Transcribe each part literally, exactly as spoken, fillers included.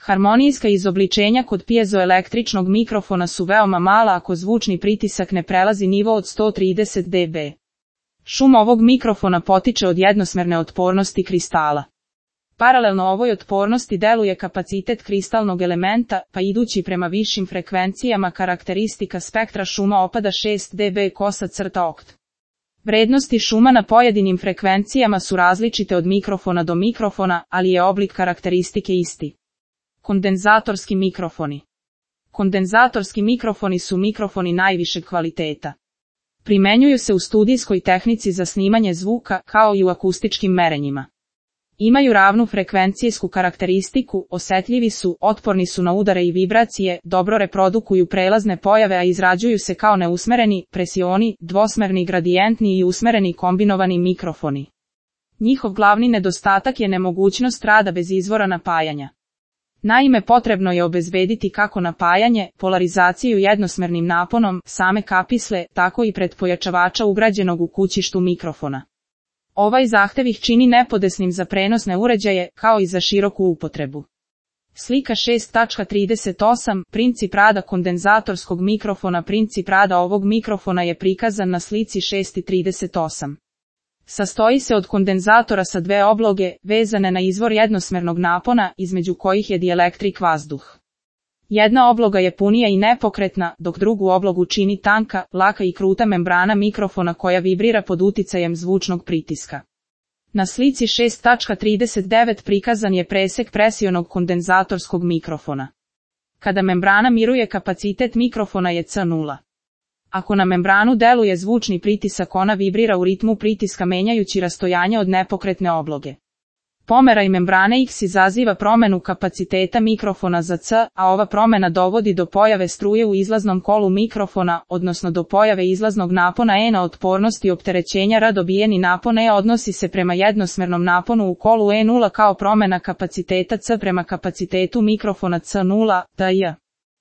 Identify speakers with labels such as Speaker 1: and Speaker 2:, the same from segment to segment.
Speaker 1: Harmonijska izobličenja kod pjezoelektričnog mikrofona su veoma mala ako zvučni pritisak ne prelazi nivo od sto trideset decibela. Šum ovog mikrofona potiče od jednosmerne otpornosti kristala. Paralelno ovoj otpornosti deluje kapacitet kristalnog elementa, pa idući prema višim frekvencijama karakteristika spektra šuma opada šest decibela kosa crta okt. Vrednosti šuma na pojedinim frekvencijama su različite od mikrofona do mikrofona, ali je oblik karakteristike isti. Kondenzatorski mikrofoni. Kondenzatorski mikrofoni su mikrofoni najvišeg kvaliteta. Primenjuju se u studijskoj tehnici za snimanje zvuka, kao i u akustičkim merenjima. Imaju ravnu frekvencijsku karakteristiku, osetljivi su, otporni su na udare i vibracije, dobro reprodukuju prelazne pojave, a izrađuju se kao neusmereni, presioni, dvosmerni gradijentni i usmereni kombinovani mikrofoni. Njihov glavni nedostatak je nemogućnost rada bez izvora napajanja. Naime, potrebno je obezbediti kako napajanje, polarizaciju jednosmernim naponom, same kapisle, tako i pretpojačavača ugrađenog u kućištu mikrofona. Ovaj zahtev ih čini nepodesnim za prenosne uređaje, kao i za široku upotrebu. Slika šest tačka trideset osam, princip rada kondenzatorskog mikrofona. Princip rada ovog mikrofona je prikazan na slici šest trideset osam. Sastoji se od kondenzatora sa dve obloge, vezane na izvor jednosmernog napona, između kojih je dielektrik vazduh. Jedna obloga je punija i nepokretna, dok drugu oblogu čini tanka, laka i kruta membrana mikrofona koja vibrira pod uticajem zvučnog pritiska. Na slici šest tačka trideset devet prikazan je presek presionog kondenzatorskog mikrofona. Kada membrana miruje, kapacitet mikrofona je C nula. Ako na membranu deluje zvučni pritisak, ona vibrira u ritmu pritiska menjajući rastojanje od nepokretne obloge. Pomeraj membrane X izaziva promenu kapaciteta mikrofona za C, a ova promena dovodi do pojave struje u izlaznom kolu mikrofona, odnosno do pojave izlaznog napona E. Na otpornost i opterećenja R dobijeni napon E odnosi se prema jednosmernom naponu u kolu E nula kao promena kapaciteta C prema kapacitetu mikrofona C nula, T J.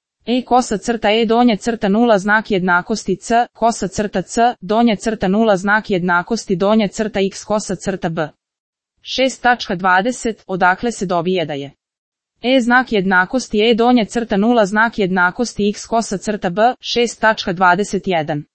Speaker 1: E kosa crta E donje crta nula znak jednakosti C, kosa crta C, donje crta nula znak jednakosti donje crta X kosa crta B. šest tačka dvadeset, odakle se dobije da je E znak jednakosti E donje crta nula znak jednakosti X kosa crta B, šest tačka dvadeset jedan.